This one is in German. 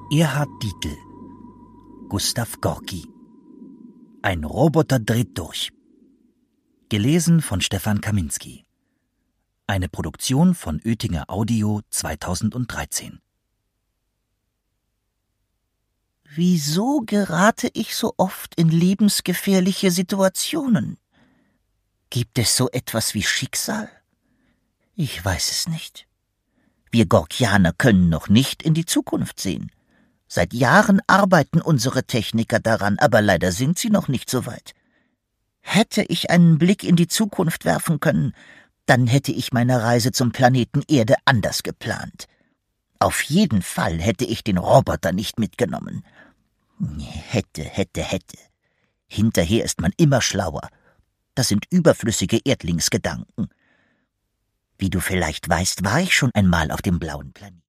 Erhard Dietl, Gustav Gorki. Ein Roboter dreht durch. Gelesen von Stefan Kaminski. Eine Produktion von Oetinger Audio 2013. Wieso gerate ich so oft in lebensgefährliche Situationen? Gibt es so etwas wie Schicksal? Ich weiß es nicht. Wir Gorkianer können noch nicht in die Zukunft sehen. Seit Jahren arbeiten unsere Techniker daran, aber leider sind sie noch nicht so weit. Hätte ich einen Blick in die Zukunft werfen können, dann hätte ich meine Reise zum Planeten Erde anders geplant. Auf jeden Fall hätte ich den Roboter nicht mitgenommen. Hätte. Hinterher ist man immer schlauer. Das sind überflüssige Erdlingsgedanken. Wie du vielleicht weißt, war ich schon einmal auf dem blauen Planeten.